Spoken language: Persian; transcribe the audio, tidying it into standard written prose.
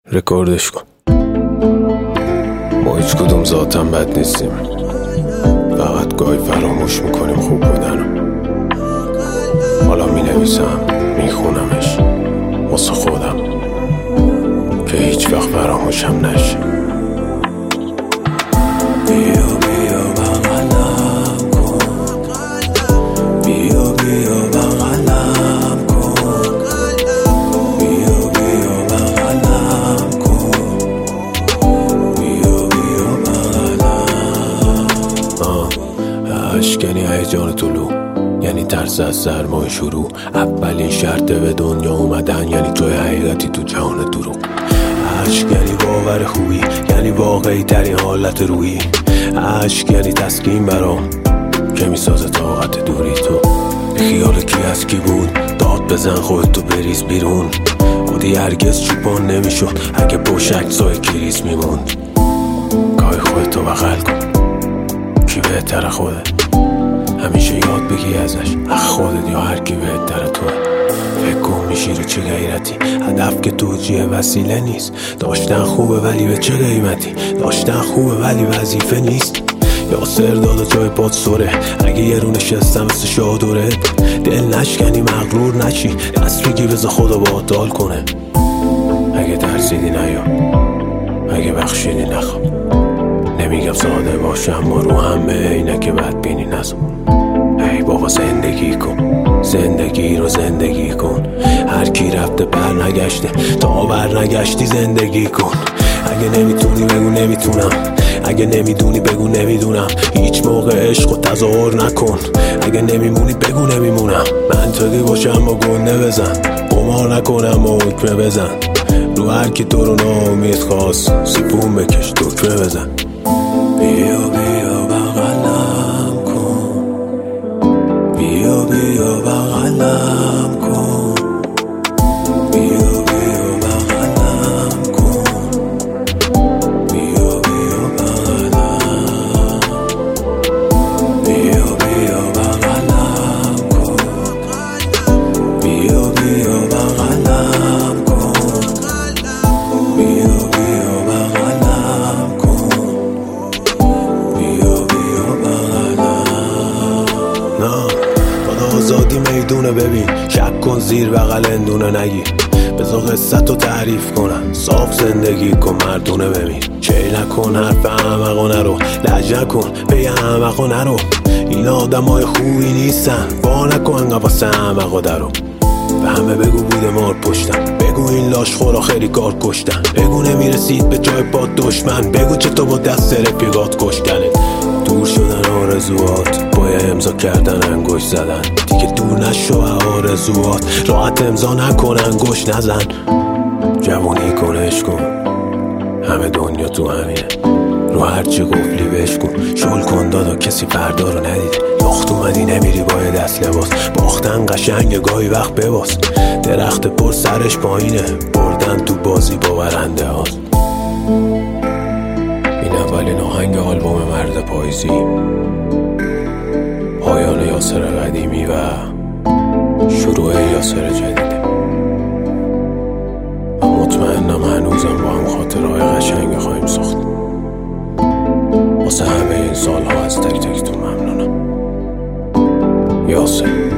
رکوردش کن. ما هیچ کدوم ذاتم بد نیستیم، فقط گاهی فراموش میکنیم خوب بودنو. حالا مینویسم میخونمش واسه خودم که هیچ وقت فراموشم نشه. بیا بیا بغلم کن، بیا بیا بغلم کن، بیا بیا بغلم کن، بیا بیا بغلم. عشق یعنی هیجان طلوع، یعنی ترس از سرمای شروع. اولین شرطه به دنیا اومدن، یعنی توی حقیقتی تو جهان دروغ. عشق یعنی باور خوبی، یعنی واقعی ترین حالت روحی. عشق یعنی تسکین برام که میسازه طاقت دوری. تو خیال کی از کی بود؟ داد بزن خودتو بریز بیرون. عادی هرگز چوپان نمیشد اگه پشت عکسای کریز میموند. گاهی خودتو بغل کن، کی بهتر خودت؟ همیشه یاد بگی ازش، خودت یا هر کی بهتر توه. فکر کن میشی رو چه غیرتی، هدف که توجیه وسیله نیست. داشتن خوبه ولی به چه قیمتی؟ داشتن خوبه ولی وظیفه نیست. یاسر دادا جای پات سره، اگه یه رو نشستم مثل شادورت. دل نشکنی مغرور نشی، دست بگی بذار خدا باهات دال کنه. اگه ترسیدی نیا، اگه بخشیدی نخواب. نمیگم ساده باشه اما رو هم به عینک بدبینی نزن. ای بابا زندگی کن، زندگی رو زندگی کن. هر کی رفته بر نگشته، تا بر نگشتی زندگی کن. اگه نمیتونی بگو نمیتونم، اگه نمیدونی بگو نمیدونم. هیچ موقع عشق و تظاهر نکن، اگه نمیمونی بگو نمیمونم. منطقی باشم اما گنده بزن، قمار نکنم و حکمه بزن. رو هر کی تو رو ناامید خواست، سیپون بکش دکمه بزن. بیا بیا بغلم کن، بیا بیا بغلم کن، بیا بیا بغلم کن، بیا بیا بغلم، بیا بیا بغلم کن، بیا بیا بغلم کن، بیا بیا بغلم کن، بیا بیا بغلم. نه خدا آزادی میدونه، ببین شک کن زیر بغل اندونه نگیر. بذار قصت رو تعریف کنم، صاف زندگی کن مردونه ببین. چه نکن حرف احمقا نرو، لج نکن پی احمقا نرو. این آدم های خوبی نیستن، وا نکن قفص احمقا درو. به همه بگو بوده مار پشتم، بگو این لاش خورا خیلی کار کشتن. بگو نمیرسید به جای پاد دشمن، بگو چطور با دست رفیقات کشکنه. دور شدن آرزوات با امضا کردن انگشت زدن. دیگه دور نشو آرزوات، راحت امضا نکن انگشت نزن. جوانی کن عشق کن، همه دنیا تو همینه. رو هرچی قفلی بشکن، شل کن دادا کسی فردا رو ندید. یخت اومدی نمیری با دست لباس، باختن قشنگ گاهی وقت بباس. درخت پر سرش پایینه، بردن تو بازی با برنده هاست. این اولین آهنگ آلبوم مرد پاییزی، پایان یاسر قدیمی و شروع یاسر جدیده. من مطمئنم هنوزم با هم خاطرهای قشنگ خواهیم ساخت. واسه همه این سالها از تک تکتون ممنونم. یاسر.